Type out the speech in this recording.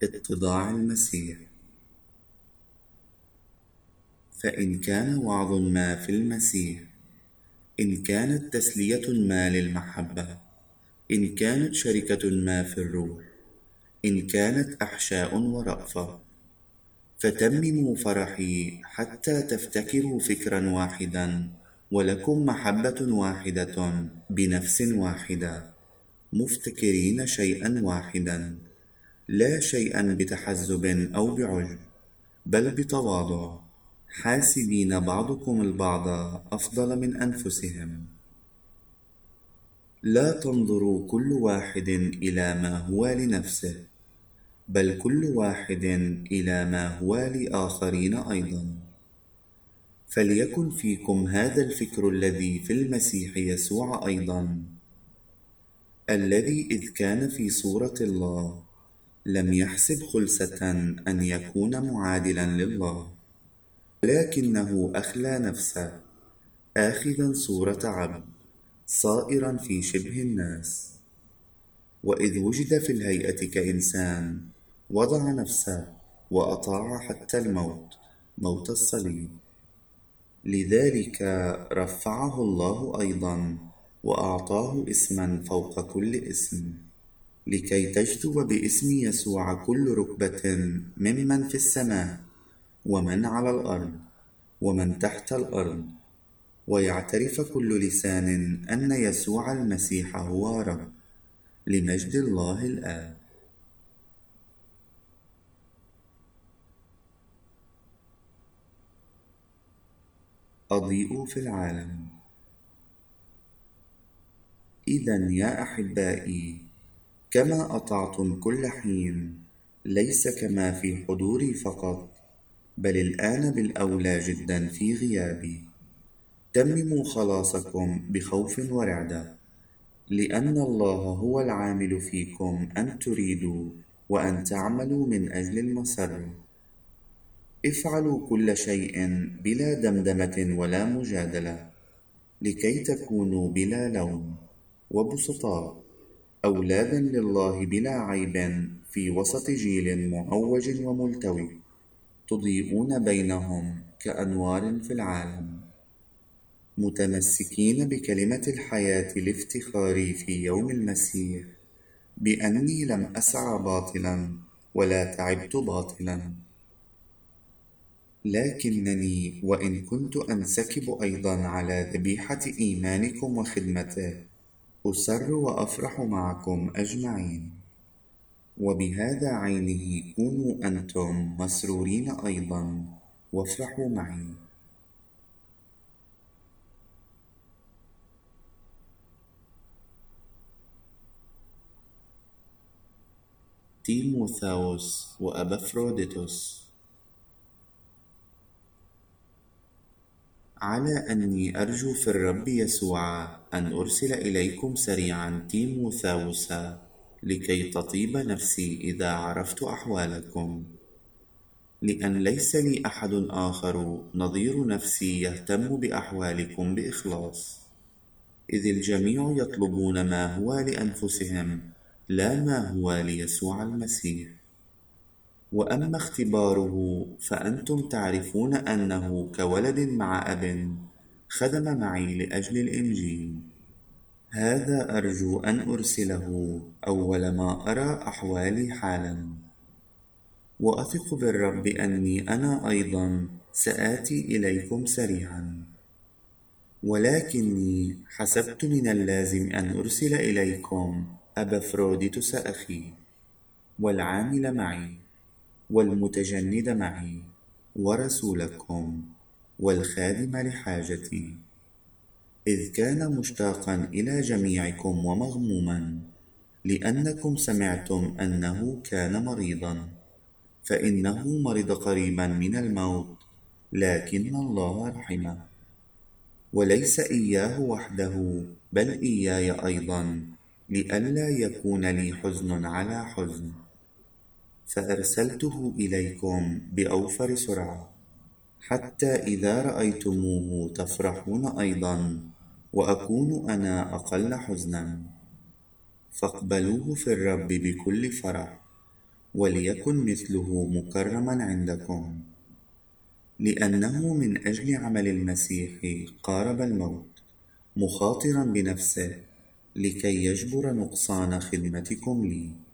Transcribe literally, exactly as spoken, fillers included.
اتضاع المسيح. فإن كان وعظ ما في المسيح، إن كانت تسلية ما للمحبة، إن كانت شركة ما في الروح، إن كانت أحشاء ورأفة، فتمموا فرحي حتى تفتكروا فكرا واحدا، ولكم محبة واحدة بنفس واحدة، مفتكرين شيئا واحدا، لا شيئا بتحزب أو بعجب، بل بتواضع، حاسبين بعضكم البعض أفضل من أنفسهم. لا تنظروا كل واحد إلى ما هو لنفسه، بل كل واحد إلى ما هو لآخرين أيضا. فليكن فيكم هذا الفكر الذي في المسيح يسوع أيضا، الذي إذ كان في صورة الله لم يحسب خلسة أن يكون معادلا لله، ولكنه أخلى نفسه، آخذا صورة عبد، صائرا في شبه الناس، وإذ وجد في الهيئة كإنسان وضع نفسه وأطاع حتى الموت، موت الصليب. لذلك رفعه الله أيضا وأعطاه اسما فوق كل اسم، لكي تجثو باسم يسوع كل ركبة ممن في السماء ومن على الأرض ومن تحت الأرض، ويعترف كل لسان أن يسوع المسيح هو رب، لمجد الله الآب. أضيء في العالم. إذن يا أحبائي، كما أطعتم كل حين، ليس كما في حضوري فقط، بل الآن بالأولى جدا في غيابي، تمموا خلاصكم بخوف ورعدة، لأن الله هو العامل فيكم أن تريدوا وأن تعملوا من أجل المسر. افعلوا كل شيء بلا دمدمة ولا مجادلة، لكي تكونوا بلا لوم وبسطاء، أولادا لله بلا عيب في وسط جيل معوج وملتوي، تضيئون بينهم كأنوار في العالم، متمسكين بكلمة الحياة لافتخاري في يوم المسيح، بأني لم أسعى باطلا ولا تعبت باطلا، لكنني وإن كنت أنسكب أيضا على ذبيحة إيمانكم وخدمته، أسر وأفرح معكم أجمعين. وبهذا عينه كونوا أنتم مسرورين أيضا وافرحوا معي. تيموثاوس وأبافروديتوس. على أني أرجو في الرب يسوع أن أرسل إليكم سريعا تيموثاوس، لكي تطيب نفسي إذا عرفت أحوالكم، لأن ليس لي أحد آخر نظير نفسي يهتم بأحوالكم بإخلاص، إذ الجميع يطلبون ما هو لأنفسهم لا ما هو ليسوع المسيح. وأما اختباره فأنتم تعرفون أنه كولد مع أب خدم معي لأجل الإنجيل. هذا أرجو أن أرسله أول ما أرى أحوالي حالا، وأثق بالرب أني أنا أيضا سآتي إليكم سريعا، ولكني حسبت من اللازم أن أرسل إليكم أبافروديتوس أخي، والعامل معي والمتجند معي ورسولكم والخادم لحاجتي، إذ كان مشتاقا إلى جميعكم ومغموما، لأنكم سمعتم أنه كان مريضا، فإنه مرض قريبا من الموت، لكن الله رحمه، وليس إياه وحده بل إياي أيضا، لئلا يكون لي حزن على حزن، فأرسلته إليكم بأوفر سرعة، حتى إذا رأيتموه تفرحون أيضا، وأكون أنا أقل حزنا. فاقبلوه في الرب بكل فرح، وليكن مثله مكرما عندكم، لأنه من أجل عمل المسيح قارب الموت مخاطرا بنفسه لكي يجبر نقصان خدمتكم لي.